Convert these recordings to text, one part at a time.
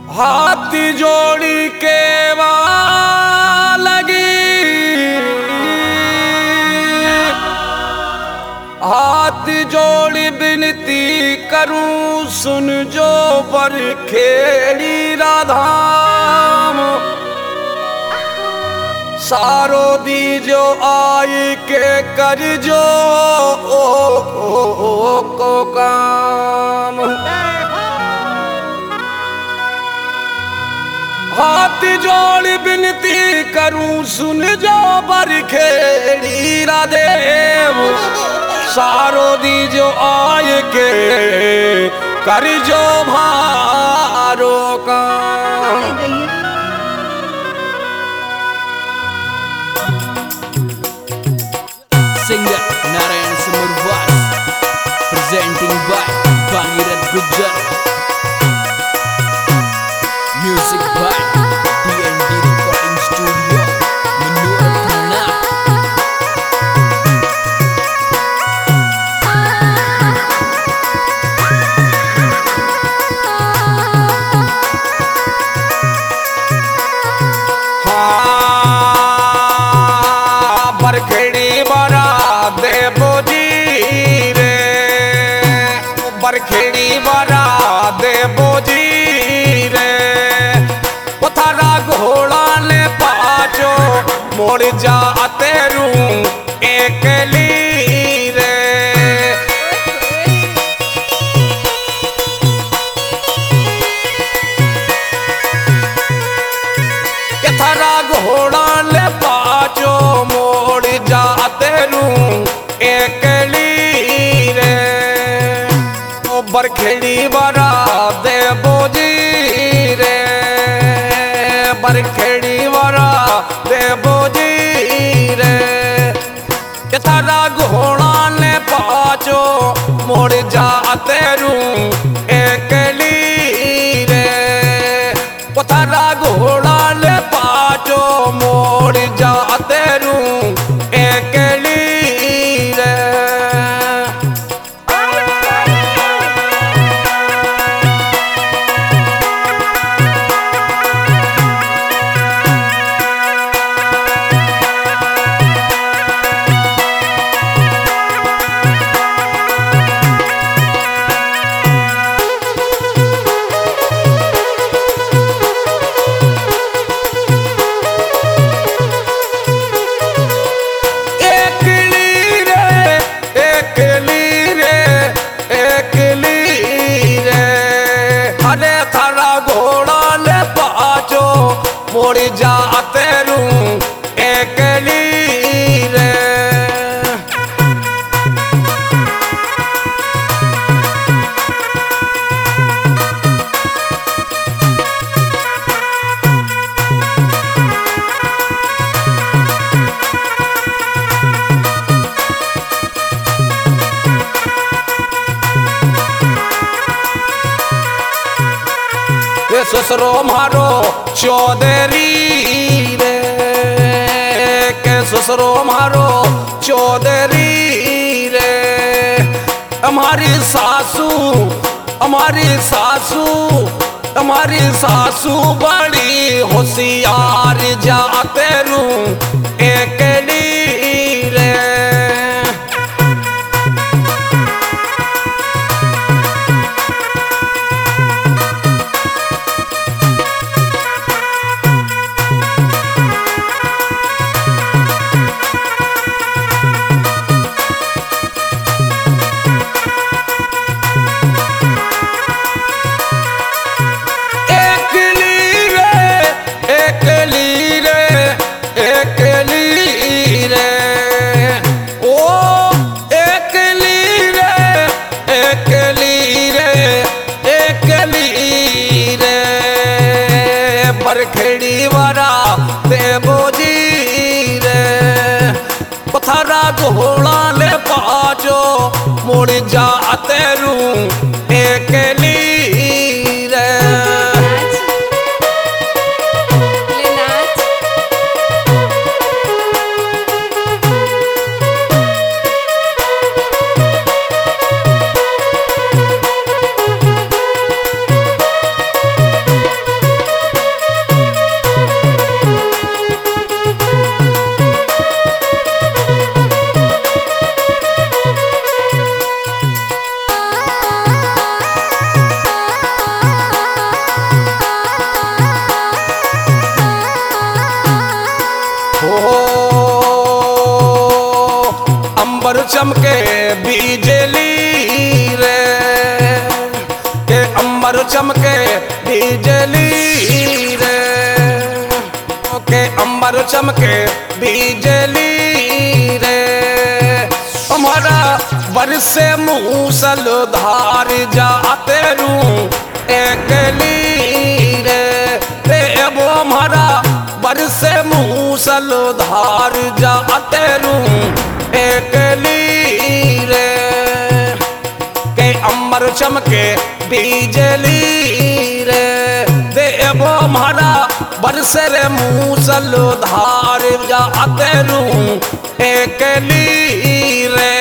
हाथ जोड़ी के लगी, हाथ जोड़ी बिनती करूं सुन जो बर खेड़ी राधाम। सारो दी जो आई के कर जो को काम। हाथ जोड़ बिनती करूं सुन जो बर खेड़ी राधेव। सारो दी जो आय के कर जो भारो काम। Singer Narayan Samurvas, presenting by Bhagirath Gujjar. Music by D&D Recording Studio, Manur Thana. Barkhedi बरा देवो जी रे, बरखेड़ी बरा देवो जी रे। पथरा घोड़ा ले पाचो मोड़ जा तेरू एकली रे। पथरा घोड़ा ले पाचो मोड़ जा तेरू एकली रे। ओ बरखेड़ी बरा देवो जी रे, बरखेड़ी बरा देवो जी रे। थारा घोड़ा ने पाचो मोड़ जा तेरू एकली रे। थारा घोड़ा ने पाचो मोड़ जा तेरू एकली रे। मोड़ जा तेरू एकली रे। ससुरो मारो चौधरी रे, के ससुरो मारो चौधरी रे। हमारी सासू, हमारी सासू, हमारी सासू बड़ी होशियार जा तेरू एकली रे। बरखेड़ी वारा देवो जी रे। पथरा घोड़ा ले पाचो मोड़ जा तेरू एकली रे। अंबर चमके बिजली रे, के अंबर चमके बिजली रे, हमारा बरसे मूसल धार जाते रू एकली रे, वो हमारा बरसे मूसल धार जाते रू एकली रे, के अंबर चमके बिजली रे, देव हमारा बरसे रे मूसल धार जाते रू एकली रे।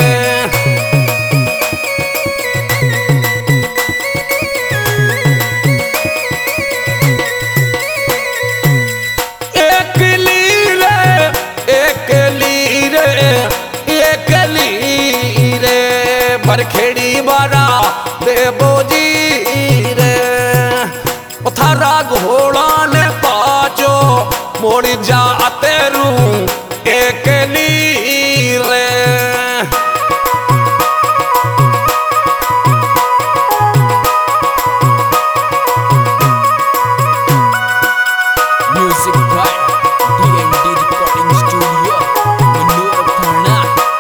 बरखेड़ी बारा देवो जी रे, थारा घोड़ा ने पाचो मोड़ जाते रू एकली रे। Music by DND Recording Studio, Manur Thana.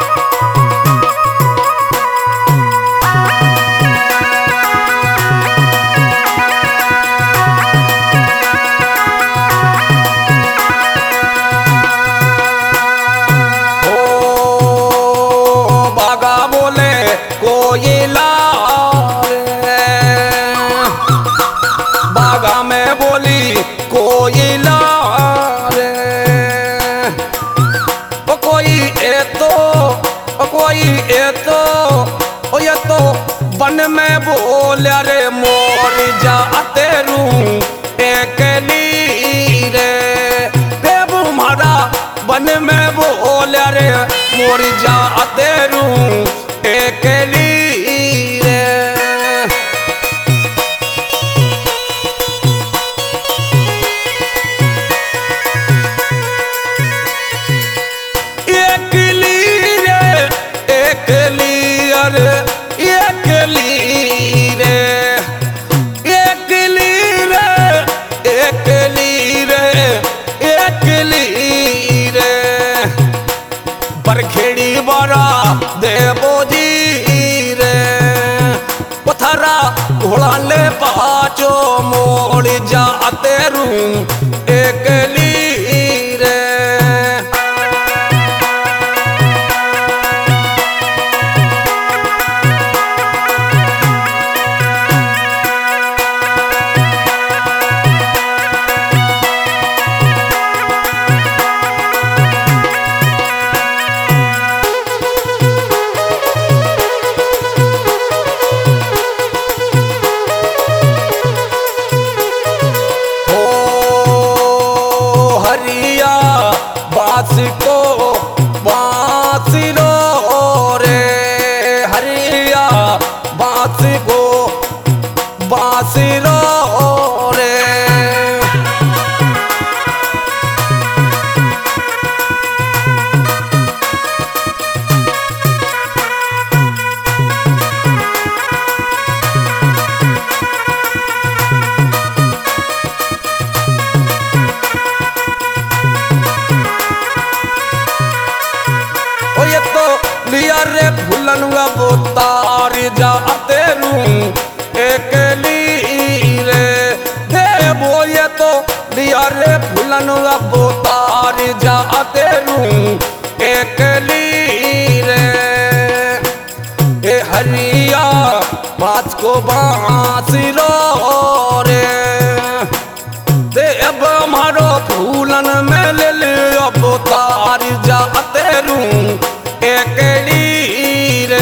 कोयला रे, बागा में बोली कोयला रे, ओ कोई ए तो ओ ये तो वन में बोलिया रे मोर जाते रू एकली रे, देव हमारा वन में बोलिया रे मोर जाते रू एकली रे। एकली रे, एकली रे, एकली रे, एकली रे, एकली रे, एकली रे, बरखेड़ी बारा देवो जी रे, पथरा घोड़ा ले पाचो मोड़ जाते रू एकली रे। बास को बासी रो रे, हरिया बास को बासी रो रे, लिया रे फूलन वो तार जाते रू एकली रे, देवो ये तो लिया रे फूलन वो तार जाते रू एकली रे, ए हरिया बाज को बांसी रो रे, देव हमारो फूलन में ले लियो वो तार जाते रू एकली रे।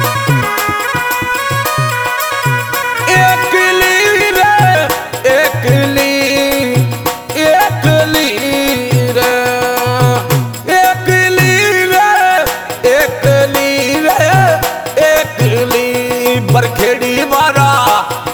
एकली रे, एक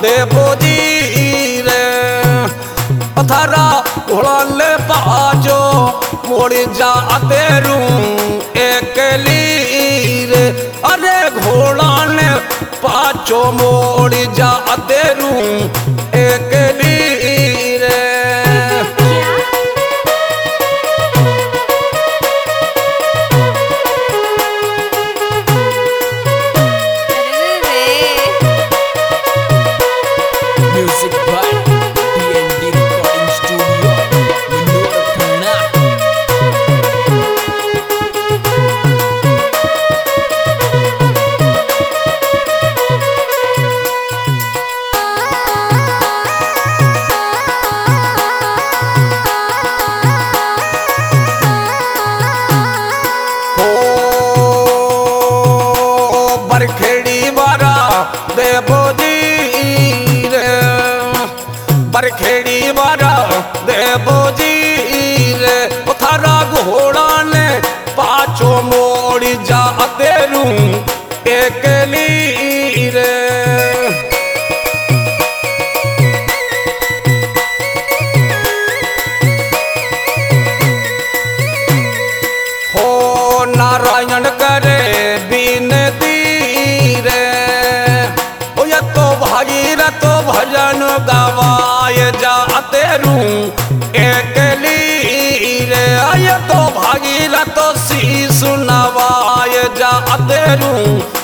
देवो जी रे पथरा घोड़ा ले पाजो मोड़ जा तेरू एकली रे अरे घोड़ा ने पाचो मोड़ जा तेरू एकली रे Music by DND Recording Studio, Manur Thana. Barkhedi वारा देवो जी रे बरखेड़ी वारा देवो जी रे थारा घोड़ा ने पाछो मोड़ जा तेरू एकली रे हो नारायण करे बिनती रे ओ ये तो भागीरथ भजन गवाए जा तेरू एकली रे ये तो भागीरथ शीश नवाए जा तेरू